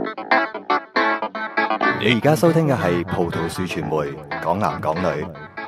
你而家收聽嘅係葡萄樹傳媒講男講女。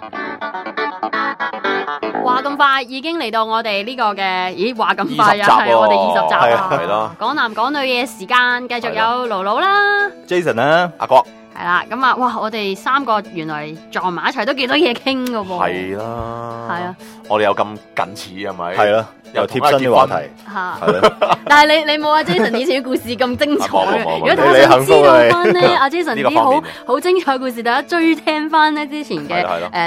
話咁快已經嚟到我哋呢個嘅，咦？話咁快啊，係我哋20集啊， 係咯。 講男講女嘅時間，繼續有盧盧啦 Jason 啦， 阿哥係啦，咁啊，哇！我哋三個原來撞埋一齊都幾多嘢傾噶噃， 係啦， 係啊， 我哋有咁近似係咪？ 係咯，又貼身嘅話題， 係咯。但係你冇阿 Jason 以前嘅故事咁精彩嘅。如果大家想知道翻咧，阿 Jason 啲好精彩嘅故事，大家追聽翻咧之前嘅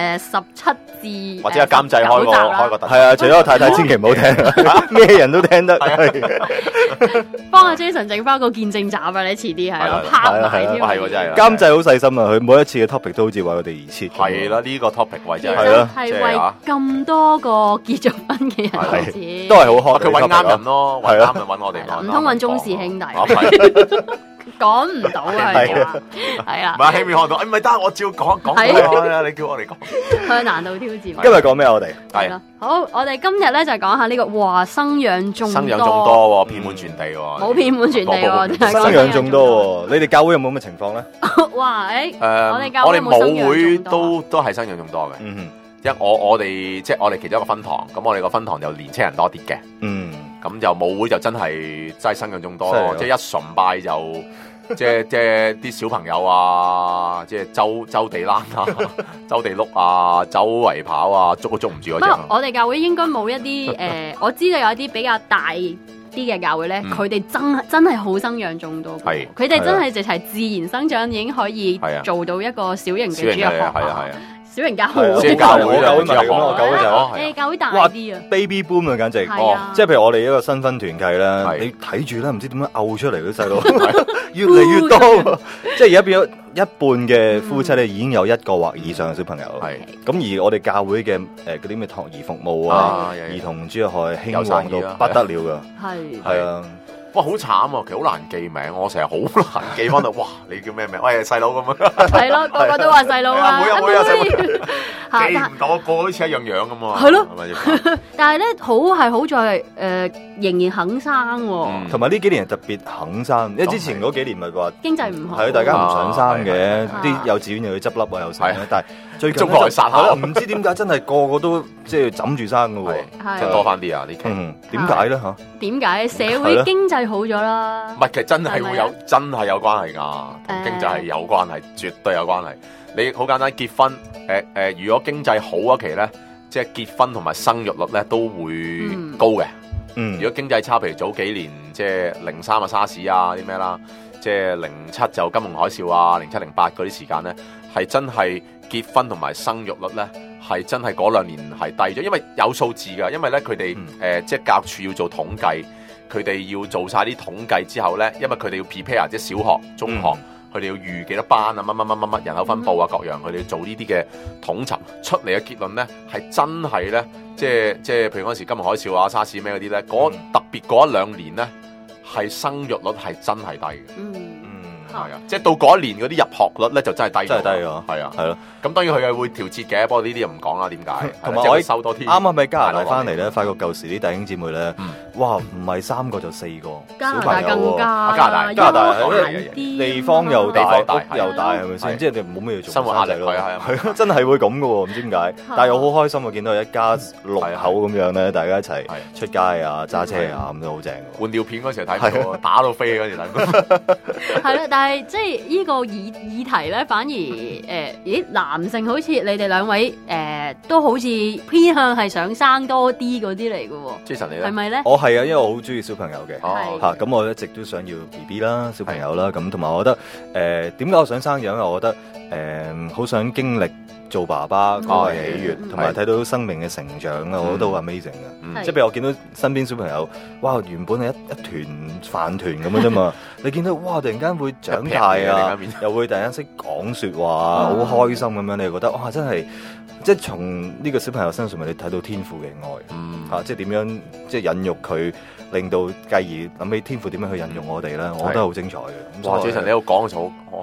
17至或者阿監製開個特輯， 係啊，除咗我太太千祈唔好聽，咩人都聽得。 幫阿 Jason 整翻個見證集啊！你遲啲係咯，拍埋添， 係真係。 監製好細心啊，佢每一次嘅 topic 都好似為我哋而設。 係啦，呢個 topic 為真係為咁多個結咗婚嘅人而設， 都係好開。 佢揾啱人咯，揾啱人揾我哋， 唔通揾鍾氏兄弟？講唔到啊，係啊， 唔係戲面看到，唔係得我照講，你叫我嚟講， 向難度挑戰。 今日講咩？我哋係好，我哋今日咧就講下呢個哇生養眾多，遍滿全地喎， 冇遍滿全地喎， 生養眾多。你哋教會有冇咁嘅情況咧？ 哇，我哋教我哋母會都係生養眾多嘅，因為我哋即係我哋其中一個分堂，咁我哋個分堂就年青人多啲嘅，咁就母會就真係生養眾多咯，即係一崇拜就。即係啲小朋友啊，即係周地躝啊，周地碌啊，周圍跑啊，捉都捉唔住嗰隻。 我哋教會應該冇一啲我知道有一啲比較大啲嘅教會咧，佢哋真係好生養眾多。係，佢哋真係直係自然生長已經可以做到一個小型嘅主日學。係啊。小型教會， 即係教會就咁嚟咁咯，教會就教會大啲啊 ，baby boom 啊，簡直，即係譬如我哋一個新婚團契啦，你睇住啦，唔知點樣嘔出嚟嗰啲細路，越嚟越多，即係而家變咗一半嘅夫妻咧已經有一個或以上嘅小朋友，係，咁而我哋教會嘅嗰啲咩託兒服務啊，兒童主日學興旺到不得了噶，係啊。 哇，好慘啊！其實好難記名，我成日好難記翻到。哇，你叫咩名？喂，細佬咁樣。係咯，個個都話細佬啊。 妹啊，細佬。記唔到，個個好似一樣樣咁啊。 係咯。但係咧，好在仍然肯生喎。 同埋呢幾年特別肯生，因為之前嗰幾年咪話經濟唔好， 係大家唔想生嘅，啲幼稚園又要執笠啊，又成。但係最近中國殺下， 唔知點解真係個個都即係枕住生㗎喎， 即係多翻啲啊！呢期點解咧嚇？ 點解社會經濟好咗啦？ 唔係，其實真係會有，真係有關係㗎，同經濟係有關係，絕對有關係。你好簡單，結婚如果經濟好一期咧，即係結婚同埋生育率咧都會高嘅。如果經濟差，譬如早幾年即係03啊沙士啊啲咩啦，即係07就金融海嘯啊，07、08嗰啲時間咧，係真係結婚同埋生育率咧係真係嗰2年係低咗，因為有數字㗎，因為咧佢哋即係教育署要做統計，佢哋要做晒啲統計之後咧，因為佢哋要 prepare 即係小學、中學。佢哋要預幾多班啊？乜人口分佈啊，各樣佢哋要做呢啲嘅統籌出嚟嘅結論咧，係真係咧，即係譬如嗰陣時金融海嘯啊、沙士咩嗰啲咧，特別嗰1-2年咧，係生育率係真係低嘅。係啊，即係到嗰一年嗰啲入學率咧就真係低，真係低㗎。係啊，係咯。咁當然佢係會調節嘅，不過呢啲又唔講啦。點解？同埋我收多啲。啱啱喺加拿大翻嚟咧，發覺舊時啲弟兄姊妹咧，哇，唔係3個就4個。 加拿大更加， 加拿大地方又大，屋又大，係咪先？即係你冇咩做， 生活壓力咯。 係真係會咁㗎喎，唔知點解。但係我好開心啊，見到一家6口咁樣咧，大家一齊出街啊、揸車啊，咁都好正。 換尿片嗰時睇到，打到飛嗰時睇。 係啦，但係即係呢個議題咧，反而男性好似你哋兩位都好似偏向係想生多啲嗰啲嚟嘅喎。 Jason你咧？ 係咪咧？ 我係啊，因為我好中意小朋友嘅嚇， 咁我一直都想要 BB 啦，小朋友啦，咁同埋我覺得點解我想生養啊？我覺得好想經歷做爸爸嗰個喜悅，同埋睇到生命嘅成長啊，我覺得好 amazing 嘅。即係譬如我見到身邊小朋友，哇，原本係一團飯團咁樣啫嘛，你見到哇，突然間會長大啊，又會突然間識講説話，好開心咁樣，你就覺得哇，真係即係從呢個小朋友身上，咪你睇到天父嘅愛，即係點樣即係孕育佢，令到繼而諗起天父點樣去孕育我哋咧，我覺得好精彩嘅。 哇！Jason你喺度講嘅時候，我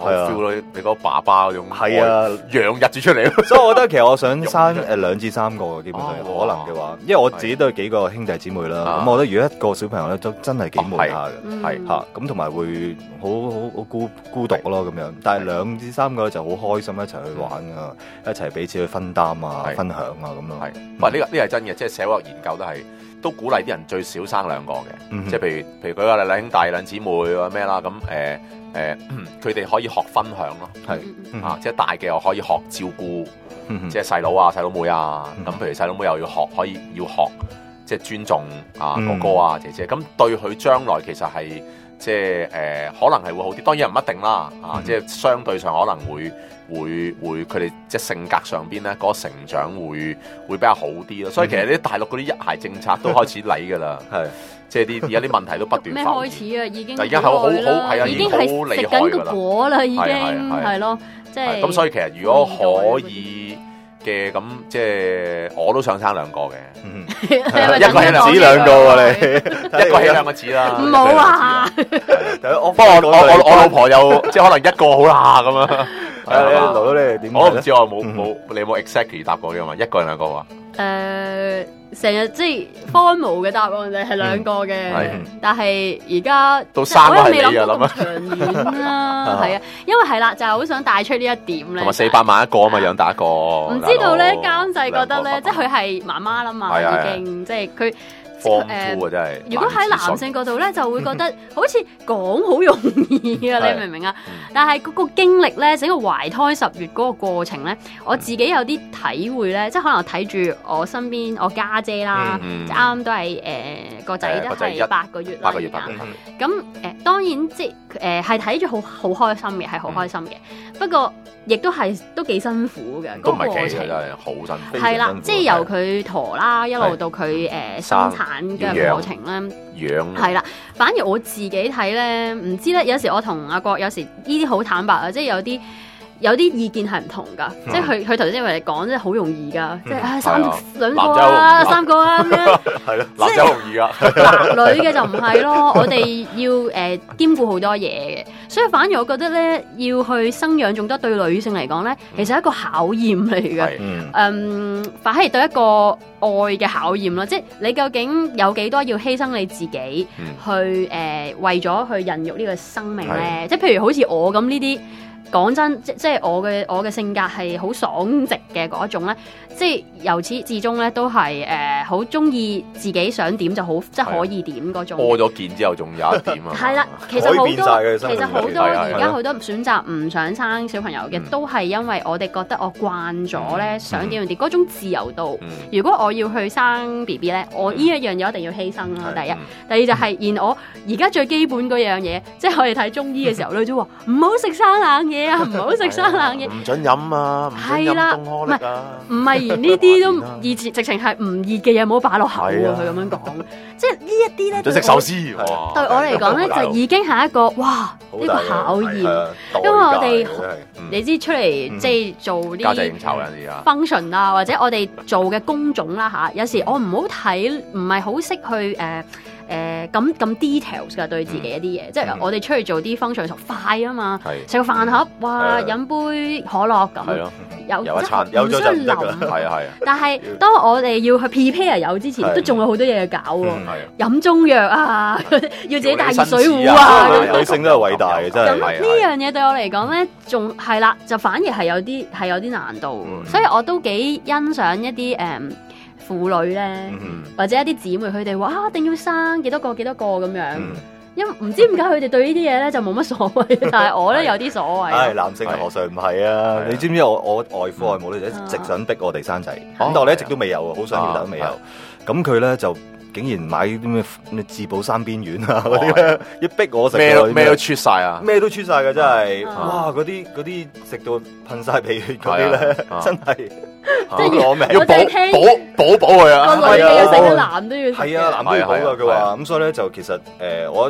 feel 到你個爸爸嗰種係啊， 洋溢住出嚟。 所以我覺得其實我想生2至3個，基本上可能嘅話，因為我自己都有幾個兄弟姊妹啦。咁我覺得如果一個小朋友咧，都真係幾悶下嘅，係嚇咁同埋會好孤獨咯咁樣。但係2至3個就好開心一齊去玩啊，一齊彼此去分擔啊、分享啊咁咯。 係，哇！呢個係真嘅，即係社會研究都鼓勵啲人最少生2個嘅，即係譬如舉個例，2兄弟2姊妹或咩啦，咁佢哋可以學分享咯，係即係大嘅又可以學照顧，即係細佬啊、細佬妹啊，咁譬如細佬妹又要學即係尊重啊哥哥啊姐姐，咁對佢將來其實係即係可能係會好啲，當然唔一定啦，即係相對上可能會佢哋即係性格上邊咧嗰個成長會比較好啲咯，所以其實啲大陸嗰啲一孩政策都開始嚟噶啦，係即係而家啲問題都不斷咩開始啊，已經而家好係啊，已經好厲害噶啦， 果啦已經係咯，即係咁，所以其實如果可以嘅咁，即係我都想生2個嘅，一個起2子2個喎你，一個起2個子啦， 唔好啊！ 不過我老婆又即係可能1個好啦咁樣。 攞你點？ 我都唔知我冇你有冇 exactly 答過嘅嘛？1個定2個啊？ 成日即係荒謬嘅答案就係2個嘅，但係而家到3個係你嘅諗啊，長遠啦，係啊，因為係啦，就係好想帶出呢一點咧。 同埋400萬1個啊嘛，養大1個。 唔知道咧，監製覺得咧，即係佢係媽媽啦嘛，已經即係佢。如果喺男性角度咧，就會覺得好似講好容易啊，你明唔明啊？但係嗰個經歷咧，整個懷胎10月嗰個過程咧，我自己有啲體會咧，即係可能睇住我身邊我家姐啦，啱啱都係個仔都係8個月啦，咁當然即係係睇住好開心嘅，係好開心嘅。不過亦都幾辛苦嘅， 都唔係幾真係好辛苦。 係啦，即係由佢陀啦，一路到佢生產嘅過程咧，係啦。反而我自己睇咧，唔知咧，有時我同阿國有時呢啲好坦白啊，即係有啲意見係唔同噶，即係佢頭先為你講，即係好容易噶，即係2個啊，3個啊咁樣， 係咯，男仔容易噶， 男女嘅就唔係咯。我哋要兼顧好多嘢嘅，所以反而我覺得咧，要去生養眾多對女性嚟講咧，其實係一個考驗嚟嘅，反而對一個愛嘅考驗啦。即係你究竟有幾多要犧牲你自己去為咗去孕育呢個生命咧？即係譬如好似我咁呢啲。講真，即係我嘅性格係好爽直嘅嗰種咧，即係由始至終咧都係好中意自己想點就好，即係可以點嗰種。播咗件之後仲有一點啊！係啦，其實好多而家好多選擇唔想生小朋友嘅，都係因為我哋覺得我慣咗咧想點就點嗰種自由度。如果我要去生 BB 咧，我呢一樣嘢一定要犧牲啦。第一，第二就係然我而家最基本嗰樣嘢，即係我哋睇中醫嘅時候咧，都話唔好食生冷嘢。唔好食生冷嘢， 唔准飲啊！係啦，唔係連呢啲都以前直情係唔熱嘅嘢，唔好擺落口啊！佢咁樣講，即係呢一啲咧， 唔准食壽司。 對我嚟講咧，就已經係一個哇呢個考驗，因為我哋你知出嚟即係做啲家姐應酬人而家 function 啊，或者我哋做嘅工種啦嚇，有時我唔好睇，唔係好識去咁 details 㗎對自己一啲嘢，即係我哋出去做啲 function 快啊嘛，食個飯盒，哇飲杯可樂咁，有一餐有咗就唔得㗎，係啊。但係當我哋要去 prepare 有之前，都仲有好多嘢搞喎，飲中藥啊，要自己帶熱水壺啊， 女性都係偉大嘅真係。 咁呢樣嘢對我嚟講咧，仲係啦，就反而係有啲難度，所以我都幾欣賞一啲婦女咧，或者一啲姊妹，佢哋話一定要生幾多個咁樣，因為唔知點解佢哋對呢啲嘢咧就冇乜所謂，但係我咧有啲所謂。唉， 男性何嘗唔係啊？你知唔知我外父外母咧一直想逼我哋生仔，咁但係我哋一直都未有，好想要但都未有。咁佢咧就竟然買啲咩自保三邊丸啊嗰啲咧，一逼我食咩都出晒啊， 咩都出晒嘅真係，哇！嗰啲食到噴晒鼻血嗰啲咧，真係即係攞命， 要補佢啊！ 個女嘅要食，個男都要食。 係啊，男都要補噶佢話。咁所以咧就其實我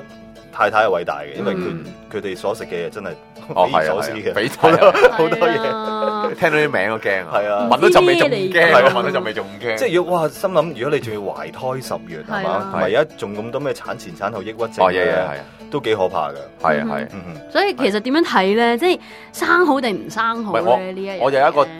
太太係偉大嘅，因為佢哋所食嘅嘢真係匪夷所思嘅， 匪夷好多嘢， 聽到啲名都驚， 係啊， 聞到陣味仲唔驚，聞到陣味仲唔驚， 即係如果哇心諗，如果你仲要懷胎10月係嘛，同埋而家仲咁多咩產前產後抑鬱症嘅，都幾可怕㗎， 係啊， 所以其實點樣睇咧？即係生好定唔生好咧？呢一樣我有一個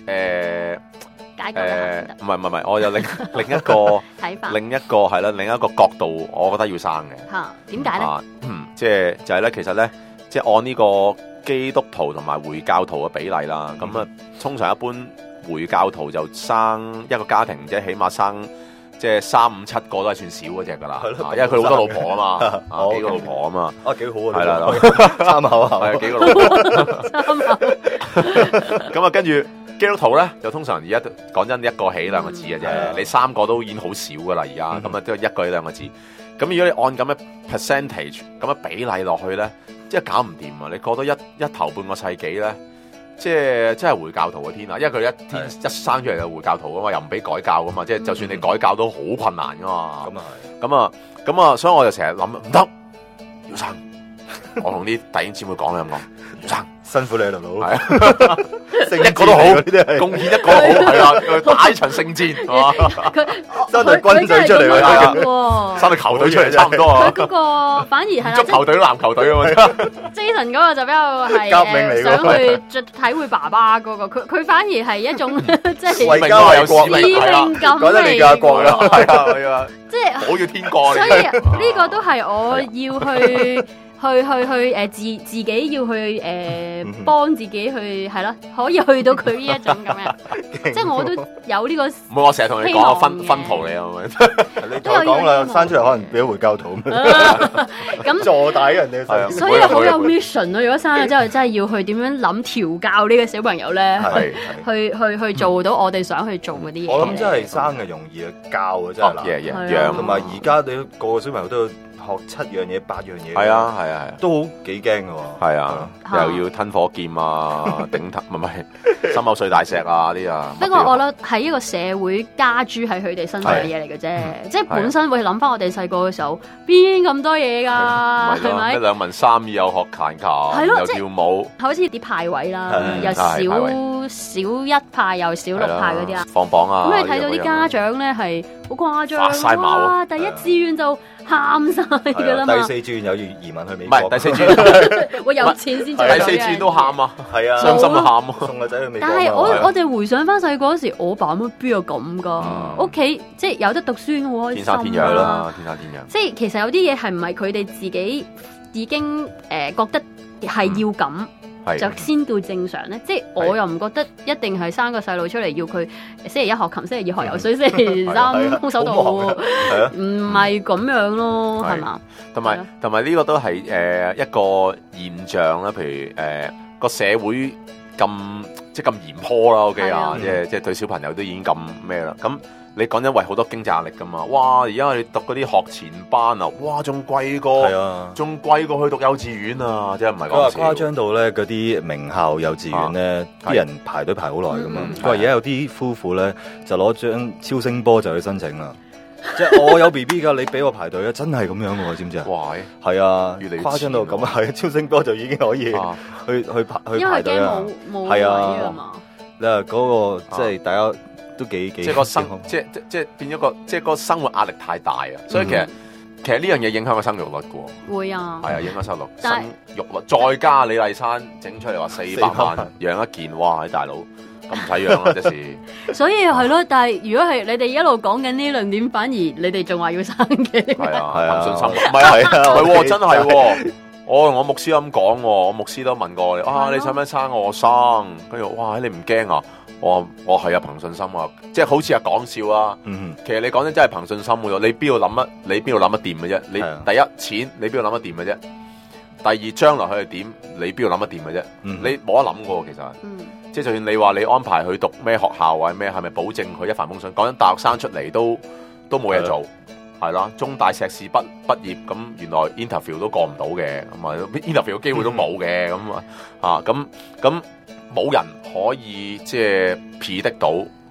唔係，我有另一個睇法，另一個係啦，另一個角度，我覺得要生嘅。 嚇，點解咧？就係咧，其實咧，即係按呢個基督徒同埋回教徒嘅比例啦。咁啊，通常一般回教徒就生一個家庭，即係起碼生即係3、5、7個都係算少嗰隻噶啦。因為佢好多老婆啊嘛，幾個老婆啊嘛。 幾好啊！ 係啦， 參考下， 係幾個老婆。參考。咁啊，跟住。基督徒咧就通常而家講真1個起2個字嘅啫，你3個都已經好少噶啦，而家咁啊都係1個起2個字。咁如果你按咁嘅 percentage 咁嘅比例落去咧，即係搞唔掂啊！你過多一頭半個世紀咧，即係真係回教徒嘅天啊！因為佢一生出嚟就回教徒噶嘛，又唔俾改教噶嘛，即係就算你改教都好困難噶嘛。咁啊，所以我就成日諗唔得，要生。我同啲弟兄姊妹講啦咁講，要生。 辛苦你啦，佬， 一個都好，貢獻一個好，係啦，打一場聖戰，係嘛？ 佢生隊軍隊出嚟喎， 生隊球隊出嚟差唔多啊！ 佢嗰個反而係足球隊、籃球隊啊嘛。 Jason 嗰個就比較係想去體會爸爸嗰個，佢反而係一種即係為家為國， 使命感嚟。 覺得你家國啦，係啊， 即係我要天國。 所以呢個都係我要去。自己要去幫自己去係咯，可以去到佢呢一種咁樣，即係我都有呢個。唔係我成日同你講我分圖你啊， 你同我講啦，生出嚟可能變咗回教徒咁坐大人哋係啊， 所以好有 mission 咯。如果生咗之後真係要去點樣諗調教呢個小朋友咧，去做到我哋想去做嗰啲嘢。 我諗真係生嘅容易啊，教啊真係難，養同埋而家你個個小朋友都要學7樣嘢、8樣嘢，係啊，都好幾驚㗎喎。係啊，又要吞火劍啊，頂頭唔係心口碎大石啊啲啊。 不過我覺得係一個社會加諸喺佢哋身上嘅嘢嚟嘅啫，即係本身會諗翻我哋細個嘅時候，邊咁多嘢㗎？係咪？ 一兩文3語又學彈琴，又跳舞， 好似啲派位啦，又小1派又小6派嗰啲啊， 放榜啊。 咁你睇到啲家長咧係好誇張，哇！第一志願就喊晒㗎啦嘛。 第4志願有要移民去美國， 唔係第4志願， 我有錢先做。 第4志願都喊啊， 係啊， 傷心都喊啊， 送個仔去美國。 但係我哋回想翻細個嗰時，我爸媽邊有咁㗎？屋企即係有得讀書，好開心。 天生天養啦，天生天養。 即係其實有啲嘢係唔係佢哋自己已經覺得係要咁。就先叫正常咧，即係我又唔覺得一定係生個細路出嚟要佢星期1學琴，星期2學游水，星期3空手道，唔係咁樣咯，係嘛？ 同埋呢個都係一個現象啦，譬如個社會咁即係咁嚴苛啦，OK啊，即係對小朋友都已經咁咩啦，咁。你講緊為好多經濟壓力噶嘛？哇！而家你讀嗰啲學前班啊，哇，仲貴過去讀幼稚園啊！即係唔係講笑？ 誇張到咧，嗰啲名校幼稚園咧，啲人排隊排好耐噶嘛。佢話而家有啲夫婦咧，就攞張超聲波就去申請啦。即係我有 BB 㗎，你俾我排隊啊！真係咁樣嘅喎，知唔知啊？ 哇！ 係啊，越嚟越誇張到咁啊！係超聲波就已經可以去排隊啊！係啊，你話嗰個即係大家。都幾即係個即變咗個即係個生活壓力太大啊！所以其實呢樣嘢影響個生育率嘅喎。會啊，係啊，影響生育率。再加李麗珊整出嚟話400萬養一件，哇！大佬咁唔使養啦，即係。 所以係咯，但係如果係你哋一路講緊呢論點，反而你哋仲話要生嘅。 係啊，憑信心。唔係真係喎。我牧師咁講喎，我牧師都問過你啊，你使唔使生我生？跟住哇，你唔驚啊？我係啊，憑信心啊，即係好似係講笑啊。其實你講真係憑信心嘅，你邊度諗得掂嘅啫？你第一錢，你邊度諗得掂嘅啫？第二將來佢係點？你邊度諗得掂嘅啫？你冇得諗嘅，其實。即係就算你話你安排佢讀咩學校或者咩，係咪保證佢一帆風順？講緊大學生出嚟都冇嘢做。係啦，中大碩士畢業咁，原來 interview 都過唔到嘅，咁啊 interview 嘅機會都冇嘅，咁咁冇人可以即係 predict 到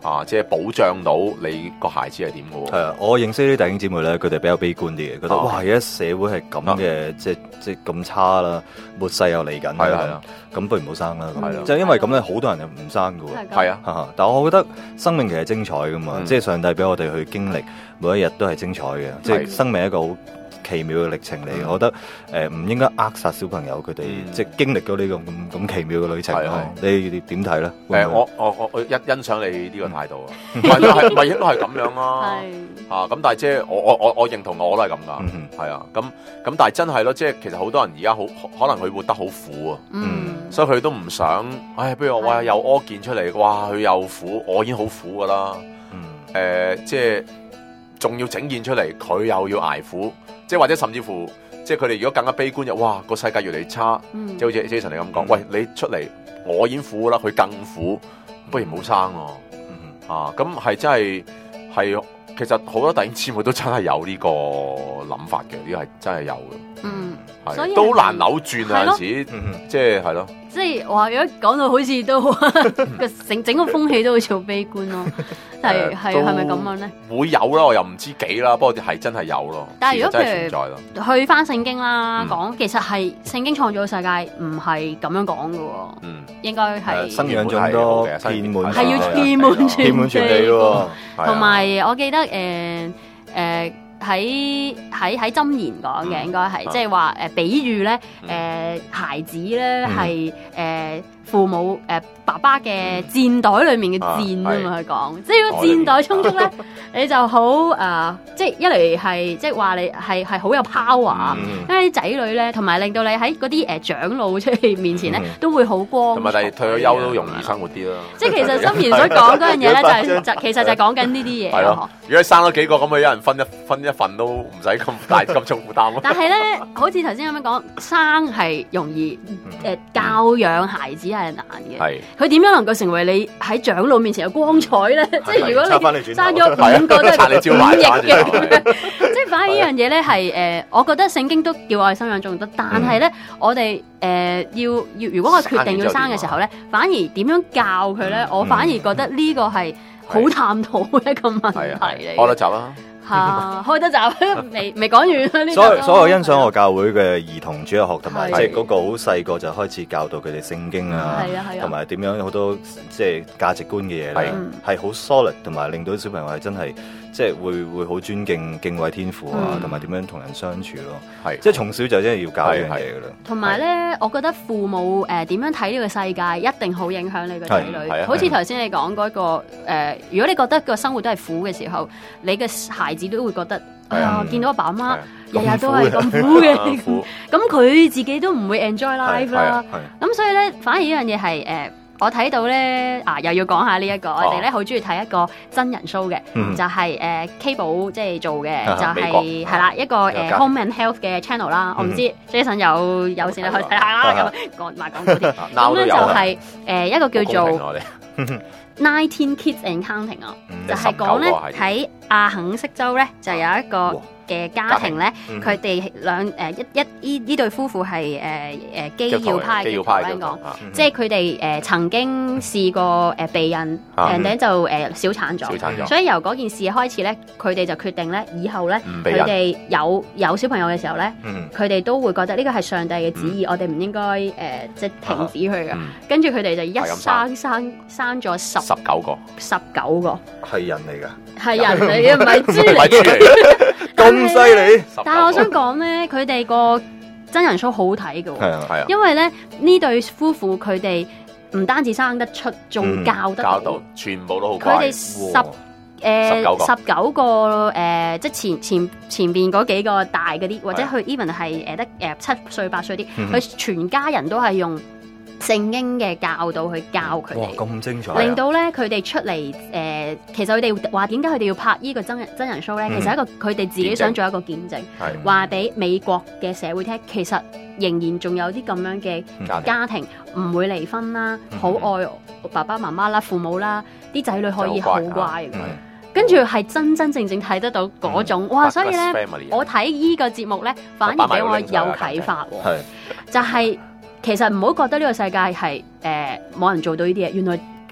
即係保障到你個孩子係點嘅喎。 係啊，我認識啲弟兄姊妹咧，佢哋比較悲觀啲嘅，覺得哇而家社會係咁嘅，即係咁差啦，末世又嚟緊， 係啦， 咁不如唔好生啦， 係啦， 就因為咁咧，好多人就唔生嘅喎， 係啊， 但我覺得生命其實精彩噶嘛，即係上帝俾我哋去經歷每一日都係精彩嘅，即係生命係一個好奇妙嘅歷程嚟，我覺得唔應該扼殺小朋友佢哋即係經歷咗呢個咁奇妙嘅旅程。你點睇咧？ 我欣賞你呢個態度啊，唔係應該係咁樣啦。咁但係即係我認同我都係咁噶，係啊，咁但係真係咯，即係其實好多人而家好可能佢活得好苦啊，所以佢都唔想，不如我又屙健出嚟，哇佢又苦，我已經好苦噶啦，即係仲要整件出嚟，佢又要捱苦。即係或者甚至乎，即係佢哋如果更加悲觀，哇個世界越嚟越差，即係好似 Jason 你咁講，喂你出嚟，我已經苦啦，佢更苦，不如唔好生咯，咁係真係其實好多弟兄姊妹都真係有呢個諗法嘅，呢個係真係有嘅， 所以都難扭轉啊，有陣時，即係係咯。 即係話如果講到好似都整個風氣都好似好悲觀咯，係咪咁樣咧？會有啦，我又唔知幾啦，不過係真係有咯。 但係如果譬如去翻聖經啦，講其實係聖經創造嘅世界唔係咁樣講嘅喎，應該係生養眾多，遍滿係要遍滿全地喎。同埋我記得喺箴言講嘅應該係即係話比喻咧孩子咧係父母爸爸嘅箭袋裏面嘅箭啊嘛，佢講即係如果箭袋充足咧，你就好即係一嚟係即係話你係好有 power，因為啲仔女咧，同埋令到你喺嗰啲長老出嚟面前咧都會好光， 同埋但係退咗休都容易生活啲啦。 即係其實箴言所講嗰樣嘢咧，其實就係講緊呢啲嘢。 係咯，如果你生咗幾個咁，佢一人分一份都唔使咁大咁重負擔咯。 但係咧，好似頭先咁樣講，生係容易，教養孩子係難嘅。佢點樣能夠成為你喺長老面前嘅光彩咧？即係如果你生咗5個都係5億嘅，即係反而呢樣嘢咧係我覺得聖經都叫我哋生養眾多，但係咧我哋要如果我決定要生嘅時候咧，反而點樣教佢咧？我反而覺得呢個係好探討嘅一個問題嚟。 開得集啦！ 開得集未講完呢？ 所有欣賞我教會嘅兒童主日學，同埋即係嗰個好細個就開始教導佢哋聖經啊，同埋點樣好多即係價值觀嘅嘢咧，係好 solid， 同埋令到小朋友係真係即係會好尊敬敬畏天父啊，同埋點樣同人相處咯。即係從小就真係要教呢樣嘢噶啦。同埋咧，我覺得父母點樣睇呢個世界，一定好影響你個仔女。好似頭先你講嗰個如果你覺得個生活都係苦嘅時候，你嘅孩子都會覺得見到阿爸阿媽日日都係咁苦嘅，咁佢自己都唔會 enjoy life 啦。咁所以咧，反而呢樣嘢係我睇到咧又要講下呢一個，我哋咧好中意睇一個真人 show 嘅，就係K 寶即係做嘅，就係係啦一個Home and Health 嘅 channel 啦。我唔知 Jason 有時你去睇下啦，咁講嗰啲。咁咧就係一個叫做 19 Kids and Counting 啊，就係講咧喺阿肯色州咧就有一個嘅家庭咧，佢哋呢對夫婦係基要派嘅，咁講，即係佢哋曾經試過避孕，人哋就小產咗，所以由嗰件事開始咧，佢哋就決定咧，以後咧佢哋有小朋友嘅時候咧，佢哋都會覺得呢個係上帝嘅旨意，我哋唔應該即係停止佢嘅。跟住佢哋就一生咗19個， 係人嚟㗎， 係人嚟嘅，唔係豬嚟。 咁犀利！ 但係我想講咧，佢哋個真人 show 好睇嘅， 係啊，因為咧呢對夫婦佢哋唔單止生得出，仲教得到， 全部都好乖。 佢哋19個即係前邊嗰幾個大嗰啲，或者佢 even 係得7歲8歲啲，佢全家人都係用聖經嘅教導去教佢哋。 哇，咁精彩！ 令到咧佢哋出嚟其實佢哋話點解佢哋要拍呢個真人 show 咧？其實一個佢哋自己想做一個見證，話俾美國嘅社會聽，其實仍然仲有啲咁樣嘅家庭唔會離婚啦，好愛爸爸媽媽啦、父母啦，啲仔女可以好乖。跟住係真正睇得到嗰種哇！所以咧，我睇呢個節目咧，反而俾我有啟發喎。就係其實唔好覺得呢個世界係冇人做到呢啲嘢，原來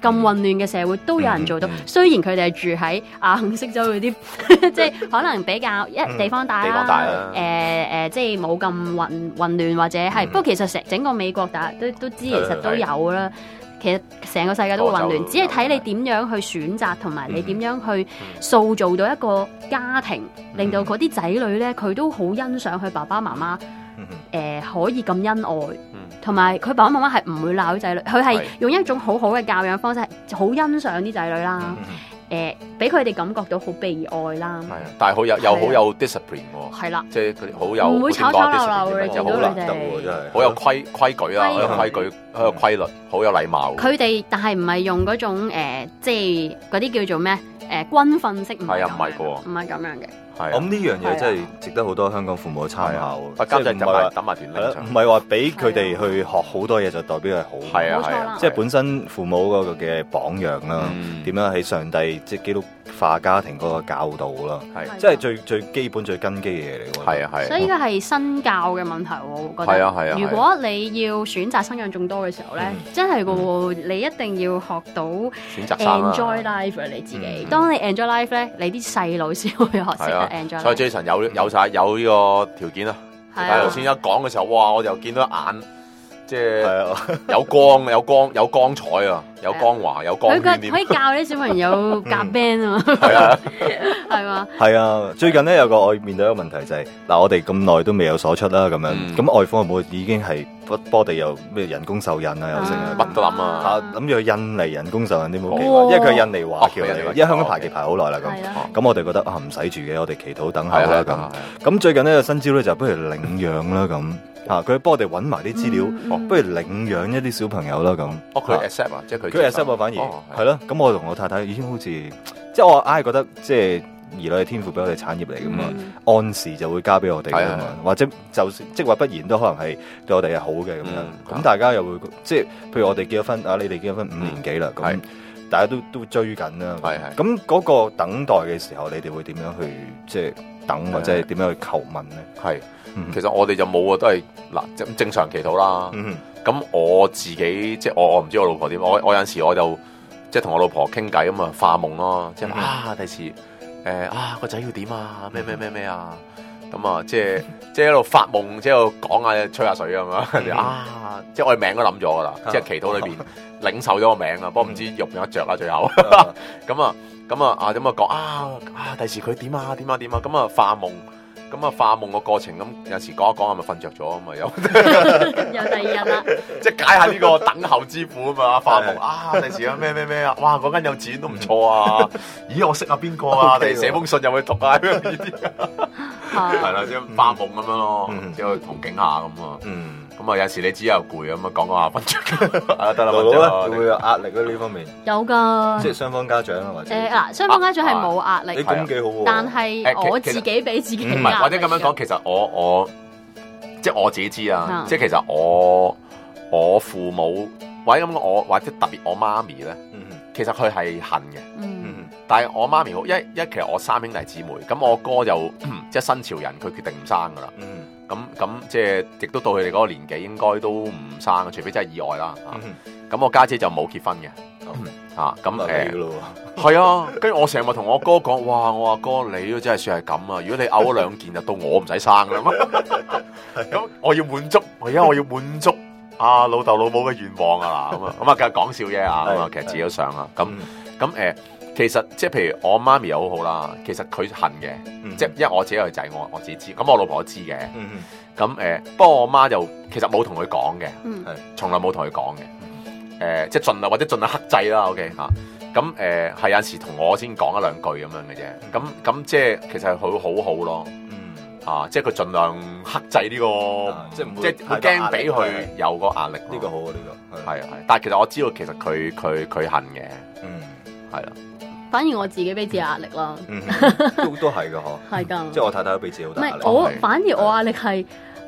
咁混亂嘅社會都有人做到。雖然佢哋係住喺亞肯色州嗰啲，即係可能比較地方大啦，即係冇咁混亂或者係。不過其實整個美國大家都知，其實都有啦。其實成個世界都會混亂，只係睇你點樣去選擇，同埋你點樣去塑造到一個家庭，令到嗰啲仔女咧，佢都好欣賞佢爸爸媽媽，可以咁恩愛，同埋佢爸爸媽媽係唔會鬧啲仔女，佢係用一種好好嘅教養方式，好欣賞啲仔女啦。俾佢哋感覺到好被愛啦，係啊， 但係又好有 discipline 喎， 係啦， 即係佢哋好有唔會吵吵鬧鬧嘅， 就好難得喎，真係好有規矩啦，好有規矩，好有規律，好有禮貌。佢哋但係唔係用嗰種即係嗰啲叫做咩軍訓式，唔係咁樣嘅。 我諗呢樣嘢真係值得好多香港父母參考。 即係唔係話揼埋團領， 唔係話俾佢哋去學好多嘢就代表係好。 係啊， 即係本身父母嗰個嘅榜樣啦，點樣喺上帝即係基督化家庭嗰個教導啦，係即係最基本最根基嘅嘢嚟㗎。係啊， 所以呢個係新教嘅問題，我覺得。係啊。如果你要選擇生養眾多嘅時候咧，真係㗎喎，你一定要學到選擇生 enjoy life 你自己。當你 enjoy life 咧，你啲細路先會學識。 所以 Jason 有呢個條件啦。但係頭先一講嘅時候，哇！我就見到眼，即係有光彩啊，有光華，有光圈。佢可以教啲小朋友夾 band 啊。 係啊， 係嘛？ 係啊，最近咧有個我面對一個問題就係嗱，我哋咁耐都未有所出啦，咁樣咁外父外母已經係波地又咩人工受孕啊，又成乜都諗啊， 諗住去印尼人工受孕啲冇奇怪，因為佢係印尼華僑嚟嘅，因為香港排期排好耐啦咁我哋覺得唔使住嘅，我哋祈禱等候啦咁最近呢個新招咧就不如領養啦咁。佢幫我哋揾埋啲資料，不如領養一啲小朋友啦咁。 佢 accept 啊，即係佢 accept 反而係咯。咁我同我太太已經好似，即係我硬係覺得，即係兒女係天父俾我哋產業嚟噶嘛，按時就會交俾我哋噶嘛，或者就即話不然都可能係對我哋係好嘅咁樣。咁大家又會即係，譬如我哋結咗婚你哋結咗婚5年幾啦，咁大家都追緊啦。咁嗰個等待嘅時候，你哋會點樣去即係等或者係點樣去求問咧？ 其實我哋就冇啊，都係嗱正常祈禱啦。咁我自己即係我唔知我老婆點，我有陣時我就即係同我老婆傾偈咁啊，化夢咯，即係第時個仔要點啊，咩啊，咁啊即係喺度發夢，即係喺度講下吹下水咁樣，即係我哋名都諗咗噶啦，即係祈禱裏邊領受咗個名啊，不過唔知用唔用得着啦最後。咁啊講第時佢點啊，咁啊化夢。咁啊，化夢個過程咁有時講一講，係咪瞓着咗啊嘛？又第二日啦， 即係解下呢個等候之苦啊嘛！化夢第時啊咩啊，哇！嗰間幼稚園都唔錯啊！咦，我識下邊個啊？第時寫封信入去讀啊！呢啲係啦，即係化夢咁樣咯，即係同景下咁啊。咁啊，有時你知又攰咁啊，講下瞓着。得啦， 會唔會有壓力咧？呢方面有噶， 即係雙方家長啊，或者雙方家長係冇壓力， 咁幾好喎。 但係我自己俾自己壓力。 或者咁樣講，其實我即係我自己知啊，即係其實我父母或者咁我或者特別我媽咪咧，其實佢係恨嘅。但係我媽咪好，其實我3兄弟姊妹，咁我哥就即係新潮人，佢決定唔生噶啦。咁即係亦都到佢哋嗰個年紀，應該都唔生，除非真係意外啦。咁我家姐就冇結婚嘅。係啊，跟住我成日同我哥講，哇！我話哥，你都真係算係咁啊！如果你嘔咗2件，就到我唔使生啦嘛。咁我要滿足，我要滿足老豆老母嘅願望啊！咁啊，梗係講笑啫啊！咁啊，其實自己都想啊。咁其實即係譬如我媽咪又好好啦，其實佢恨嘅，即係因為我自己係仔，我自己知，咁我老婆都知嘅。咁不過我媽就其實冇同佢講嘅，從來冇同佢講嘅。即係盡量或者盡量克制啦。OK 咁係有陣時同我先講1-2句咁樣嘅啫。咁即係其實佢好好咯。即係佢盡量克制呢個，即係佢驚俾佢有個壓力。呢個好啊，呢個係。但係其實我知道其實佢恨嘅。係啦。 反而我自己俾自己壓力啦， 都係噶嗬， 係噶， 即係我太太都俾自己好大壓力。 反而我壓力係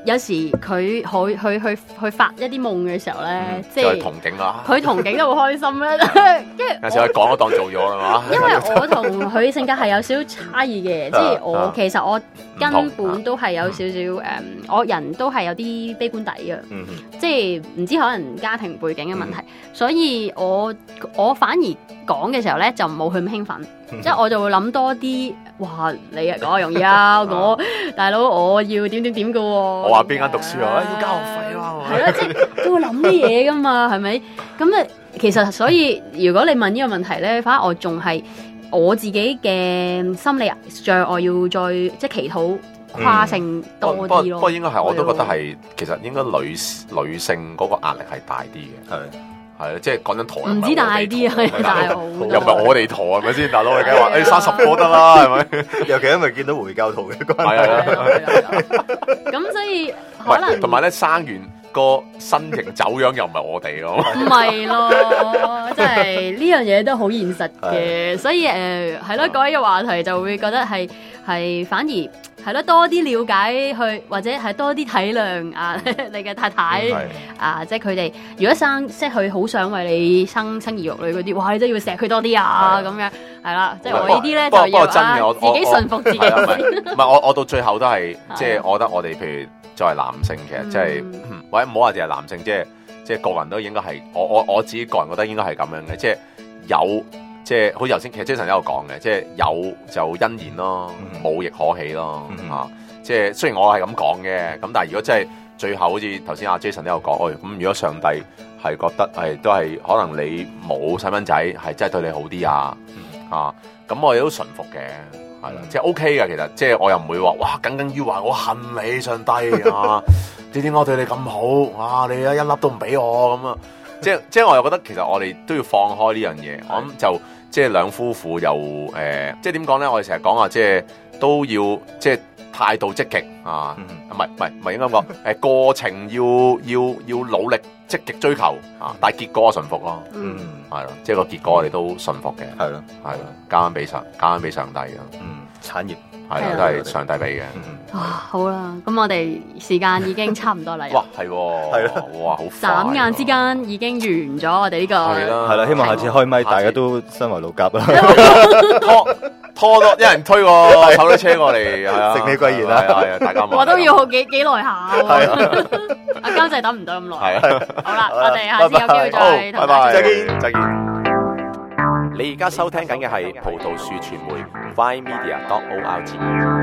有時佢去發一啲夢嘅時候咧，即係同景啦。 佢同景都好開心咧，跟住有時佢講都當做咗啦嘛。 因為我同佢性格係有少少差異嘅，即係我其實我根本都係有少少我人都係有啲悲觀底嘅，即係唔知可能家庭背景嘅問題，所以我反而講嘅時候咧就冇佢咁興奮，即係我就會諗多啲，哇你啊講容易啊，我大佬我要點嘅喎，我話邊間讀書啊，要交學費啊， 係咯，即係都會諗啲嘢噶嘛，係咪？咁啊，其實所以如果你問呢個問題咧，反而我仲係我自己嘅心理障礙要再即係祈禱跨性多啲咯。 不過應該係我都覺得係，其實應該女性嗰個壓力係大啲嘅。係即係講緊陀， 唔知大啲啊，大好多。 又唔係我哋陀係咪先？大佬你梗係話誒30個得啦，係咪？ 尤其因為見到回教徒嘅關係。咁所以可能同埋咧生完個身形走樣又唔係我哋咯。 唔係咯，即係呢樣嘢都好現實嘅，所以係咯，講呢個話題就會覺得係反而。係咯，多啲了解去，或者係多啲體諒啊，你嘅太太啊，即係佢哋如果即係佢好想為你生兒育女嗰啲，哇！你真係要錫佢多啲啊，咁樣係啦，即係我呢啲咧就要自己順服自己。 唔係我到最後都係即係，我覺得我哋譬如作為男性，其實即係或者唔好話淨係男性，即係個人都應該係我自己個人覺得應該係咁樣嘅，即係有。即係好似頭先，其實 Jason 都有講嘅，即係有就欣然咯，冇亦可喜咯，即係雖然我係咁講嘅，咁但係如果真係最後好似頭先阿 Jason 都有講，咁如果上帝係覺得都係可能你冇細蚊仔係真係對你好啲啊，咁我哋都順服嘅，係啦，即係 OK 嘅，其實即係我又唔會話哇耿耿於懷，我恨你上帝啊，你點解我對你咁好啊？你一粒都唔俾我咁啊！即係我又覺得其實我哋都要放開呢樣嘢，我諗就即係兩夫婦又即係點講咧？我哋成日講話即係都要即係態度積極啊，唔係應該咁講，過程要努力積極追求啊，但係結果我順服咯，係咯，即係個結果我哋都順服嘅，係咯，交翻俾上帝嘅， 產業係都係上帝俾嘅。 好啦，咁我哋時間已經差唔多啦。 哇，係喎，哇，好眨眼之間已經完咗我哋呢個。 係啦，希望下次開咪大家都身為老夾啦。 拖多一人推個手推車過嚟，係啊， 承你貴言啦， 係啊，大家我都要幾耐下。阿監製等唔到咁耐。係啊，好啦，我哋下次有機會再同大家再見。你而家收聽緊嘅係葡萄樹傳媒 VineMedia.org。